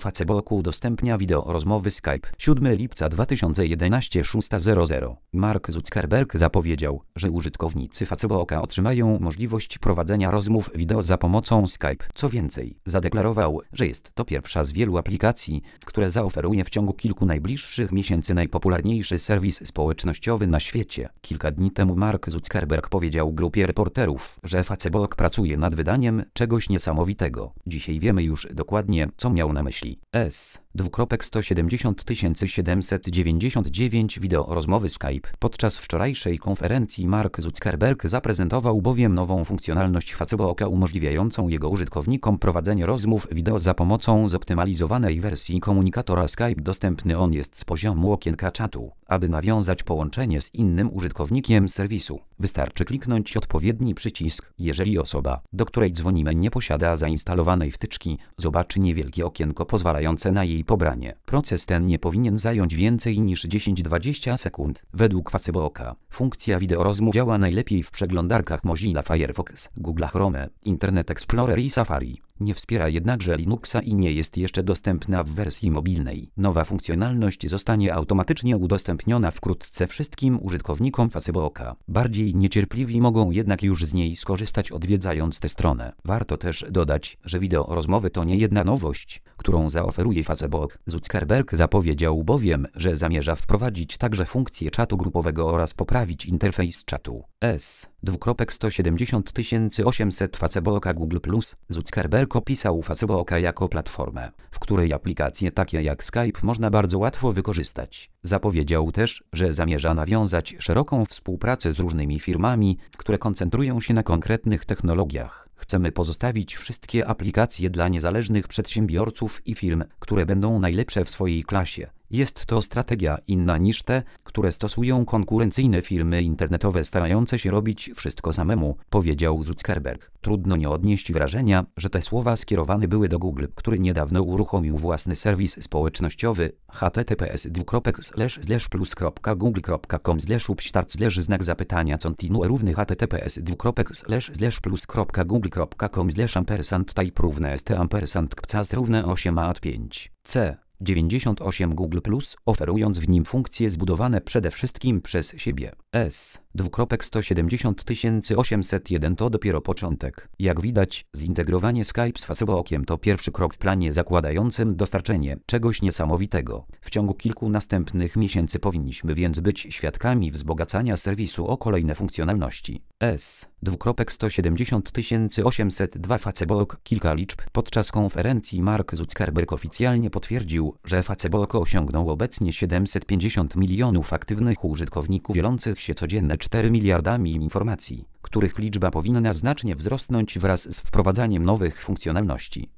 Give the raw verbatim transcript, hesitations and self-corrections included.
Facebook udostępnia wideo rozmowy Skype. siódmego lipca dwa tysiące jedenastego szósta zero zero. Mark Zuckerberg zapowiedział, że użytkownicy Facebooka otrzymają możliwość prowadzenia rozmów wideo za pomocą Skype. Co więcej, zadeklarował, że jest to pierwsza z wielu aplikacji, które zaoferuje w ciągu kilku najbliższych miesięcy najpopularniejszy serwis społecznościowy na świecie. Kilka dni temu Mark Zuckerberg powiedział grupie reporterów, że Facebook pracuje nad wydaniem czegoś niesamowitego. Dzisiaj wiemy już dokładnie, co miał na myśli. S. sto siedemdziesiąt tysięcy siedemset dziewięćdziesiąt dziewięć wideo rozmowy Skype. Podczas wczorajszej konferencji Mark Zuckerberg zaprezentował bowiem nową funkcjonalność Facebooka umożliwiającą jego użytkownikom prowadzenie rozmów wideo za pomocą zoptymalizowanej wersji komunikatora Skype. Dostępny on jest z poziomu okienka czatu. Aby nawiązać połączenie z innym użytkownikiem serwisu, wystarczy kliknąć odpowiedni przycisk. Jeżeli osoba, do której dzwonimy, nie posiada zainstalowanej wtyczki, zobaczy niewielkie okienko pozwalające na jej pobranie. Proces ten nie powinien zająć więcej niż dziesięć do dwudziestu sekund. Według Facebooka funkcja wideorozmów działa najlepiej w przeglądarkach Mozilla Firefox, Google Chrome, Internet Explorer i Safari. Nie wspiera jednakże Linuxa i nie jest jeszcze dostępna w wersji mobilnej. Nowa funkcjonalność zostanie automatycznie udostępniona wkrótce wszystkim użytkownikom Facebooka. Bardziej niecierpliwi mogą jednak już z niej skorzystać, odwiedzając tę stronę. Warto też dodać, że wideo rozmowy to nie jedna nowość, którą zaoferuje Facebook. Zuckerberg zapowiedział bowiem, że zamierza wprowadzić także funkcję czatu grupowego oraz poprawić interfejs czatu. S. sto siedemdziesiąt tysięcy osiemset Facebooka Google plus. Zuckerberg opisał Facebooka jako platformę, w której aplikacje takie jak Skype można bardzo łatwo wykorzystać. Zapowiedział też, że zamierza nawiązać szeroką współpracę z różnymi firmami, które koncentrują się na konkretnych technologiach. Chcemy pozostawić wszystkie aplikacje dla niezależnych przedsiębiorców i firm, które będą najlepsze w swojej klasie. Jest to strategia inna niż te, które stosują konkurencyjne firmy internetowe starające się robić wszystko samemu, powiedział Zuckerberg. Trudno nie odnieść wrażenia, że te słowa skierowane były do Google, który niedawno uruchomił własny serwis społecznościowy h t t p s slash plus kropka google kropka com slash upstart slash znak zapytania continue równy h t t p s slash plus kropka google kropka com slash ampersand type równe st ampersand kpcast równe osiem a pięć c dziewięćdziesiąt osiem Google plus, oferując w nim funkcje zbudowane przede wszystkim przez siebie. S. sto siedemdziesiąt tysięcy osiemset jeden to dopiero początek. Jak widać, zintegrowanie Skype z Facebookiem to pierwszy krok w planie zakładającym dostarczenie czegoś niesamowitego. W ciągu kilku następnych miesięcy powinniśmy więc być świadkami wzbogacania serwisu o kolejne funkcjonalności. S. sto siedemdziesiąt tysięcy osiemset dwa Facebook. Kilka liczb. Podczas konferencji Mark Zuckerberg oficjalnie potwierdził, że Facebook osiągnął obecnie siedemset pięćdziesiąt milionów aktywnych użytkowników dzielących się codziennie czterema miliardami informacji, których liczba powinna znacznie wzrosnąć wraz z wprowadzaniem nowych funkcjonalności.